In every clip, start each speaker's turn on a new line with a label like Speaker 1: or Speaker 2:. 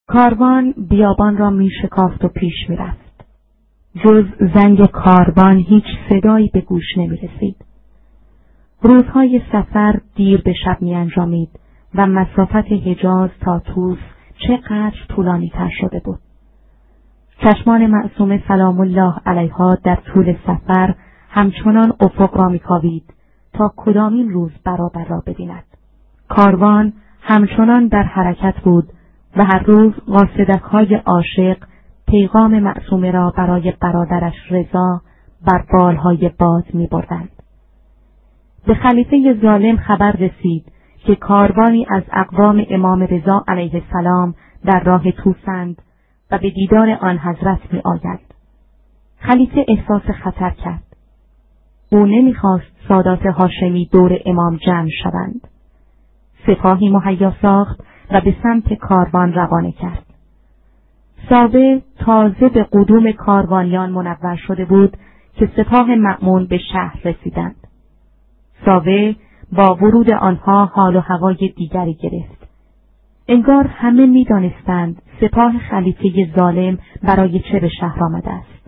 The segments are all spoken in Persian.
Speaker 1: کاروان بیابان را می شکافت و پیش می رفت. جز زنگ کاروان هیچ صدایی به گوش نمی رسید. روزهای سفر دیر به شب می انجامید و مسافت حجاز تا طوس چقدر طولانی تر شده بود. چشمان معصومه سلام الله علیها در طول سفر همچنان افق را می کاوید تا کدامین روز برابر را ببیند. کاروان همچنان در حرکت بود و هر روز قاصدک‌های عاشق پیغام معصومه را برای برادرش رضا بر بالهای باد می بردند. به خلیفه ظالم خبر رسید که کاروانی از اقوام امام رضا علیه السلام در راه طوسند و به دیدار آن حضرت می آید. خلیفه احساس خطر کرد. او نمیخواست سادات هاشمی دور امام جمع شوند. سپاهی مهیا ساخت و به سمت کاروان روانه کرد. ساوه تازه به قدوم کاروانیان منور شده بود که سپاه مأمون به شهر رسیدند. ساوه با ورود آنها حال و هوای دیگری گرفت. انگار همه می دانستند سپاه خلیفه ظالم برای چه به شهر آمده است.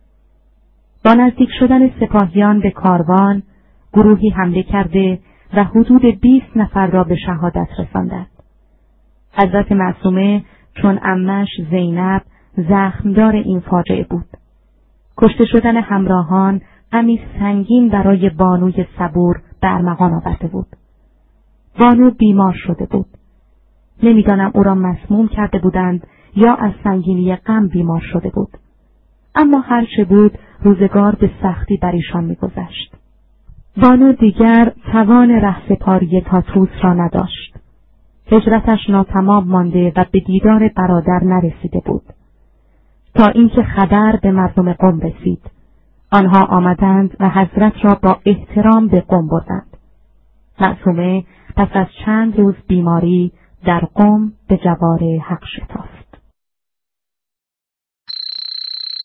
Speaker 1: با نزدیک شدن سپاهیان به کاروان، گروهی حمله کرده و حدود 20 نفر را به شهادت رساندند. حضرت معصومه چون عمش زینب زخمدار این فاجعه بود. کشته شدن همراهان غمی سنگین برای بانوی صبور به ارمغان آورده بود. بانو بیمار شده بود. نمیدانم او را مسموم کرده بودند یا از سنگینی غم بیمار شده بود. اما هرچه بود روزگار به سختی بر ایشان می‌گذشت. بانو دیگر توان رهسپاری تا طوس را نداشت. هجرتش ناتمام مانده و به دیدار برادر نرسیده بود. تا اینکه خبر به مردم قم رسید. آنها آمدند و حضرت را با احترام به قم بردند. معصومه پس از چند روز بیماری در قم به جوار حق شتافت.